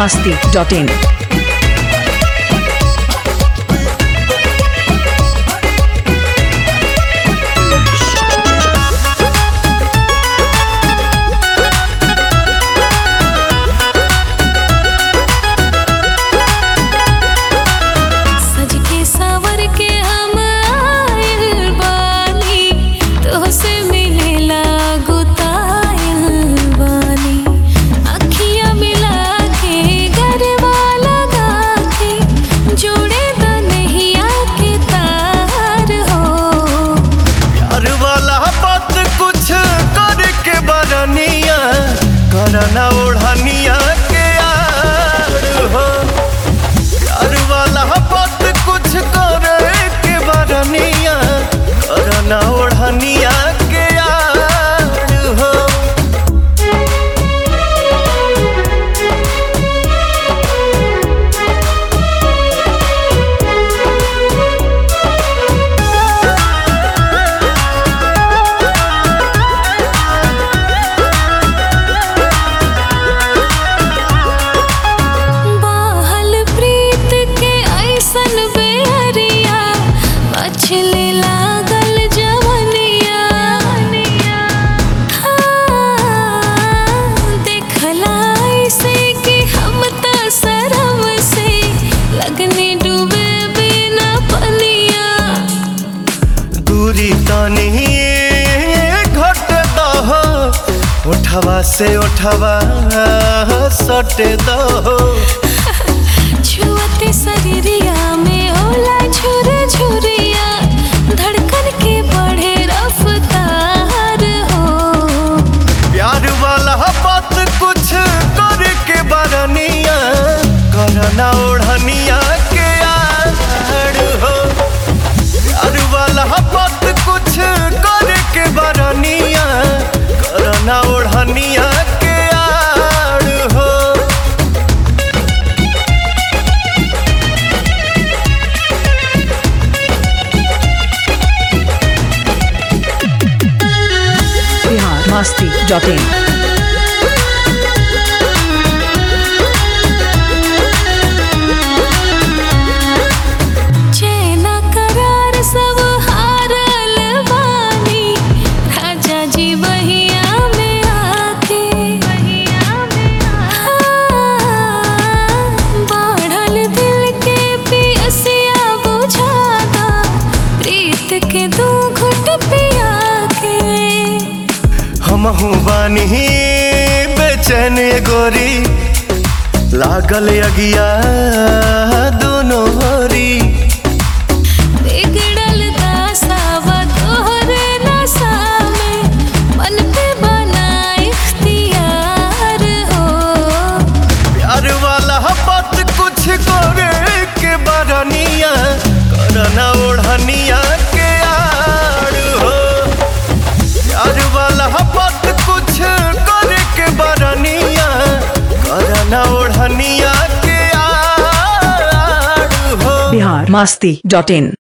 biharmasti.in। करना ओढ़निया के यार हो प्यार वाला बात कुछ करे के बरनिया करना ओढ़निया के यार हो। उठवा से उठवा सट दो छुअते शरीरिया में होला झुर झुरिया धड़कन के बढ़े रफ्तार हो। प्यार वाला बात कुछ करे के बरनिया करना ओढ़निया के यार हो प्यार वाला बात कुछ करे के बरनिया करना ओढ़निया के यार हो। biharmasti.in। हमहू बानी बेचैन गोरी लागल अगिया दोनों होरी बिगड़ल दासावा तोहरे नशा में मन पे बना इख्तियार हो। प्यार वाला बात कुछ करे के बरनिया करना ओढ़निया के यार हो प्यार वाला बात कुछ करे के बरनिया करना ओढ़निया के यार हो। biharmasti.in।